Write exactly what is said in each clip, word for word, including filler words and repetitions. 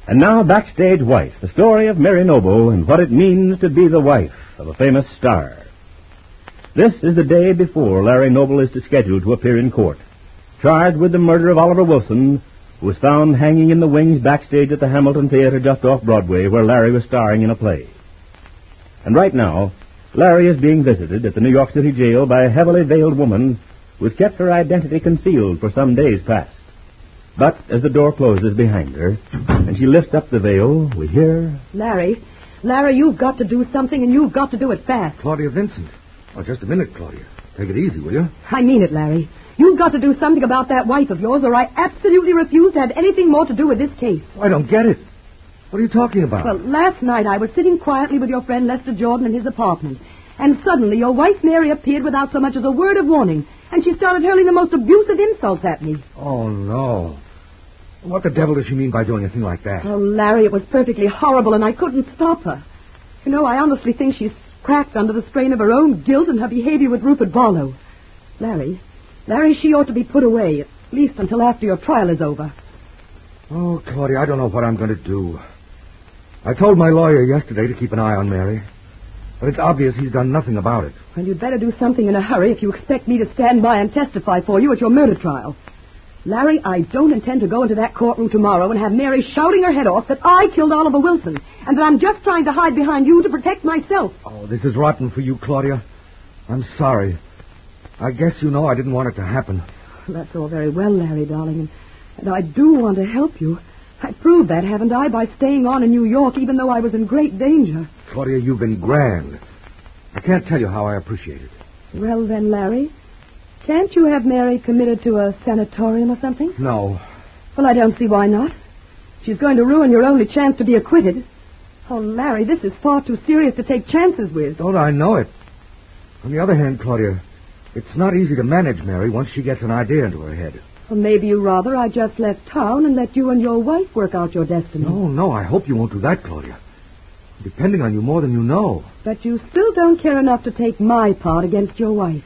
And now, Backstage Wife, the story of Mary Noble and what it means to be the wife of a famous star. This is the day before Larry Noble is scheduled to appear in court, charged with the murder of Oliver Wilson, who was found hanging in the wings backstage at the Hamilton Theater just off Broadway, where Larry was starring in a play. And right now, Larry is being visited at the New York City jail by a heavily veiled woman who has kept her identity concealed for some days past. But as the door closes behind her and she lifts up the veil, we hear... Larry, Larry, you've got to do something, and you've got to do it fast. Claudia Vincent. Oh, just a minute, Claudia. Take it easy, will you? I mean it, Larry. You've got to do something about that wife of yours, or I absolutely refuse to have anything more to do with this case. I don't get it. What are you talking about? Well, last night I was sitting quietly with your friend Lester Jordan in his apartment, and suddenly your wife Mary appeared without so much as a word of warning, and she started hurling the most abusive insults at me. Oh, no. What the devil does she mean by doing a thing like that? Oh, Larry, it was perfectly horrible, and I couldn't stop her. You know, I honestly think she's cracked under the strain of her own guilt and her behavior with Rupert Barlow. Larry, Larry, she ought to be put away, at least until after your trial is over. Oh, Claudia, I don't know what I'm going to do. I told my lawyer yesterday to keep an eye on Mary, but it's obvious he's done nothing about it. Well, you'd better do something in a hurry if you expect me to stand by and testify for you at your murder trial. Larry, I don't intend to go into that courtroom tomorrow and have Mary shouting her head off that I killed Oliver Wilson and that I'm just trying to hide behind you to protect myself. Oh, this is rotten for you, Claudia. I'm sorry. I guess you know I didn't want it to happen. That's all very well, Larry, darling, and, and I do want to help you. I proved that, haven't I, by staying on in New York even though I was in great danger. Claudia, you've been grand. I can't tell you how I appreciate it. Well, then, Larry, can't you have Mary committed to a sanatorium or something? No. Well, I don't see why not. She's going to ruin your only chance to be acquitted. Oh, Larry, this is far too serious to take chances with. Don't I know it? On the other hand, Claudia, it's not easy to manage Mary once she gets an idea into her head. Well, maybe you rather I just left town and let you and your wife work out your destiny. No, no, I hope you won't do that, Claudia. I'm depending on you more than you know. But you still don't care enough to take my part against your wife.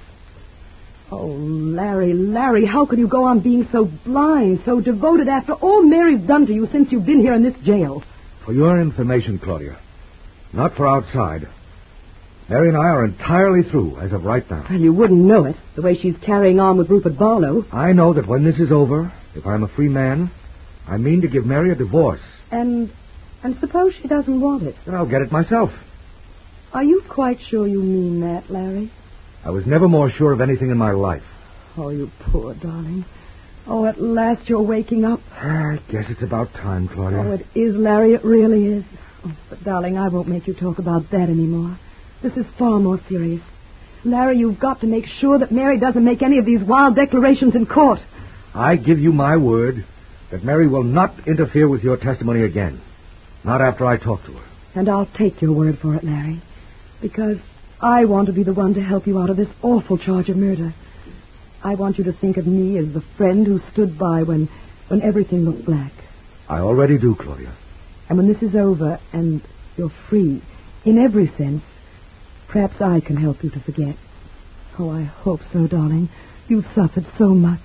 Oh, Larry, Larry, how could you go on being so blind, so devoted after all Mary's done to you since you've been here in this jail? For your information, Claudia, not for outside. Mary and I are entirely through as of right now. Well, you wouldn't know it, the way she's carrying on with Rupert Barlow. I know that when this is over, if I'm a free man, I mean to give Mary a divorce. And, and suppose she doesn't want it? Then I'll get it myself. Are you quite sure you mean that, Larry? I was never more sure of anything in my life. Oh, you poor darling. Oh, at last you're waking up. I guess it's about time, Claudia. Oh, it is, Larry, it really is. Oh, but, darling, I won't make you talk about that anymore. This is far more serious. Larry, you've got to make sure that Mary doesn't make any of these wild declarations in court. I give you my word that Mary will not interfere with your testimony again. Not after I talk to her. And I'll take your word for it, Larry. Because I want to be the one to help you out of this awful charge of murder. I want you to think of me as the friend who stood by when, when everything looked black. I already do, Claudia. And when this is over and you're free, in every sense, perhaps I can help you to forget. Oh, I hope so, darling. You've suffered so much.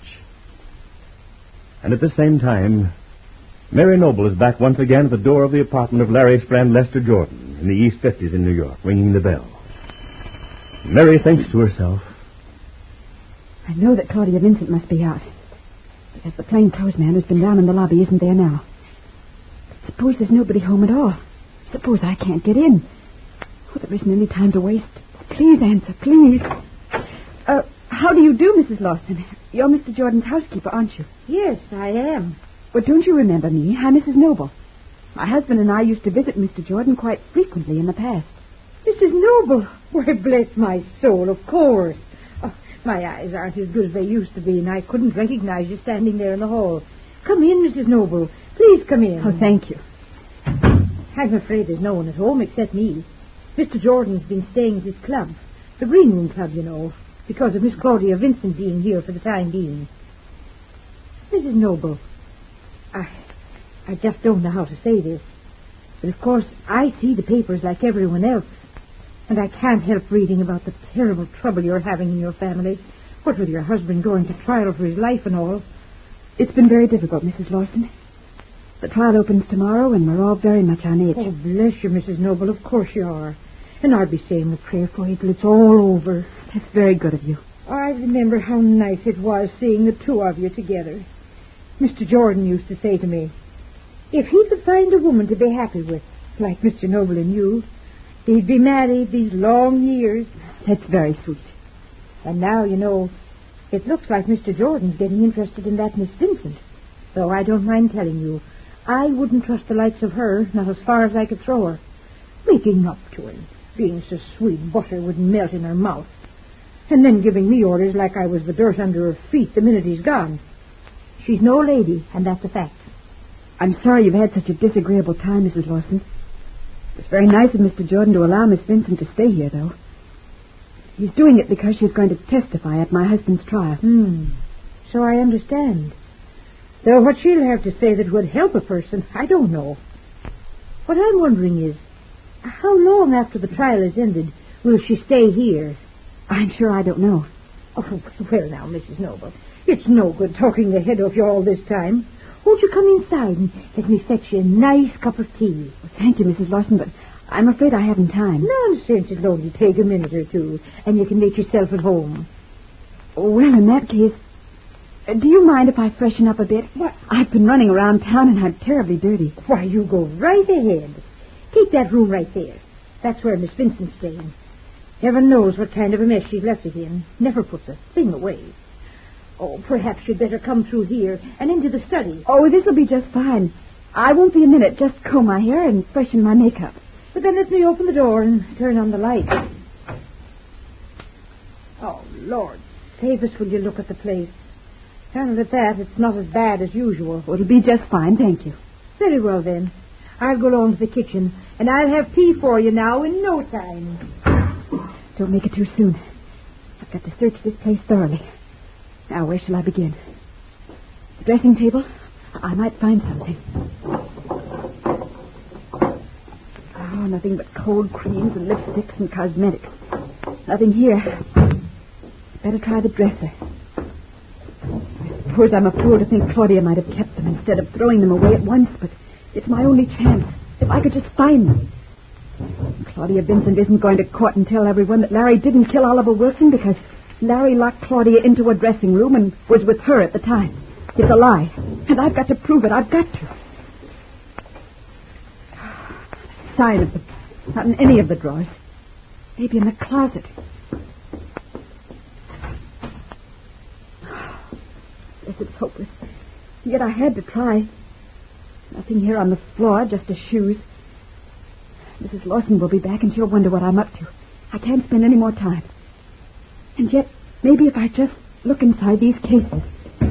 And at the same time, Mary Noble is back once again at the door of the apartment of Larry's friend Lester Jordan in the East fifties in New York, ringing the bell. Mary thinks to herself, I know that Claudia Vincent must be out. Because the plainclothes man who's been down in the lobby isn't there now. Suppose there's nobody home at all. Suppose I can't get in. Oh, there isn't any time to waste. Please answer, please. Uh, how do you do, Missus Lawson? You're Mister Jordan's housekeeper, aren't you? Yes, I am. Well, don't you remember me? I'm Missus Noble. My husband and I used to visit Mister Jordan quite frequently in the past. Missus Noble? Why, bless my soul, of course. Oh, my eyes aren't as good as they used to be, and I couldn't recognize you standing there in the hall. Come in, Missus Noble. Please come in. Oh, thank you. I'm afraid there's no one at home except me. Mister Jordan's been staying at his club, the Green Room Club, you know, because of Miss Claudia Vincent being here for the time being. Missus Noble, I, I just don't know how to say this, but of course I see the papers like everyone else, and I can't help reading about the terrible trouble you're having in your family, what with your husband going to trial for his life and all. It's been very difficult, Missus Lawson. The trial opens tomorrow, and we're all very much on edge. Oh, bless you, Missus Noble. Of course you are. And I'll be saying a prayer for you till it's all over. That's very good of you. I remember how nice it was seeing the two of you together. Mister Jordan used to say to me, if he could find a woman to be happy with, like Mister Noble and you, they'd be married these long years. That's very sweet. And now, you know, it looks like Mister Jordan's getting interested in that Miss Vincent. Though I don't mind telling you, I wouldn't trust the likes of her, not as far as I could throw her. Making up to him, being so sweet butter would melt in her mouth. And then giving me orders like I was the dirt under her feet the minute he's gone. She's no lady, and that's a fact. I'm sorry you've had such a disagreeable time, Missus Lawson. It's very nice of Mister Jordan to allow Miss Vincent to stay here, though. He's doing it because she's going to testify at my husband's trial. Hmm. So I understand. Though what she'll have to say that would help a person, I don't know. What I'm wondering is, how long after the trial is ended will she stay here? I'm sure I don't know. Oh, well now, Missus Noble, it's no good talking the head off you all this time. Won't you come inside and let me fetch you a nice cup of tea? Well, thank you, Missus Lawson, but I'm afraid I haven't time. Nonsense, it'll only take a minute or two, and you can make yourself at home. Well, in that case, uh, do you mind if I freshen up a bit? What? I've been running around town and I'm terribly dirty. Why, you go right ahead. Take that room right there. That's where Miss Vincent's staying. Heaven knows what kind of a mess she's left it in. Never puts a thing away. Oh, perhaps you'd better come through here and into the study. Oh, this'll be just fine. I won't be a minute. Just comb my hair and freshen my makeup. But then let me open the door and turn on the light. Oh, Lord, save us will you look at the place. And at that, it's not as bad as usual. Well, it'll be just fine, thank you. Very well, then. I'll go along to the kitchen, and I'll have tea for you now in no time. Don't make it too soon. I've got to search this place thoroughly. Now, where shall I begin? The dressing table? I might find something. Oh, nothing but cold creams and lipsticks and cosmetics. Nothing here. Better try the dresser. I suppose I'm a fool to think Claudia might have kept them instead of throwing them away at once, but it's my only chance. If I could just find them. Claudia Vincent isn't going to court and tell everyone that Larry didn't kill Oliver Wilson because Larry locked Claudia into a dressing room and was with her at the time. It's a lie. And I've got to prove it. I've got to. Sign of the... Not in any of the drawers. Maybe in the closet. Yes, it's hopeless. Yet I had to try. Nothing here on the floor, just the shoes. Missus Lawson will be back and she'll wonder what I'm up to. I can't spend any more time. And yet, maybe if I just look inside these cases.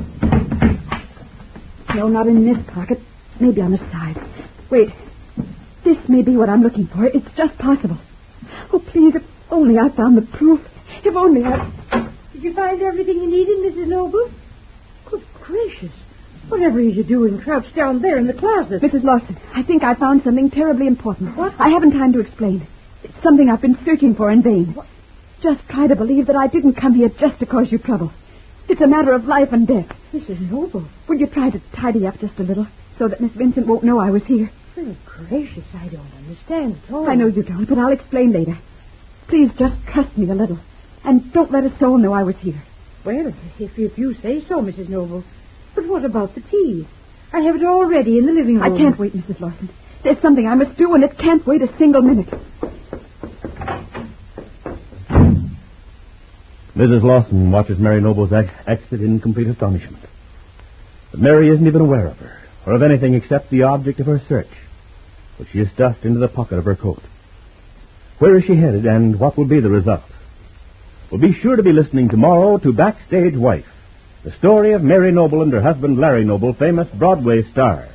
No, not in this pocket. Maybe on the side. Wait. This may be what I'm looking for. It's just possible. Oh, please, if only I found the proof. If only I... Did you find everything you needed, Missus Noble? Good gracious. Whatever are you doing crouched down there in the closet? Missus Lawson, I think I found something terribly important. What? I haven't time to explain. It's something I've been searching for in vain. What? Just try to believe that I didn't come here just to cause you trouble. It's a matter of life and death. Missus Noble. Will you try to tidy up just a little so that Miss Vincent won't know I was here? Good gracious, I don't understand at all. I know you don't, but I'll explain later. Please just trust me a little. And don't let a soul know I was here. Well, if, if you say so, Missus Noble. But what about the tea? I have it all ready in the living room. I can't wait, Missus Lawson. There's something I must do, and it can't wait a single minute. Missus Lawson watches Mary Noble's ex- exit in complete astonishment. But Mary isn't even aware of her, or of anything except the object of her search, which she has stuffed into the pocket of her coat. Where is she headed, and what will be the result? Well, be sure to be listening tomorrow to Backstage Wife, the story of Mary Noble and her husband Larry Noble, famous Broadway stars.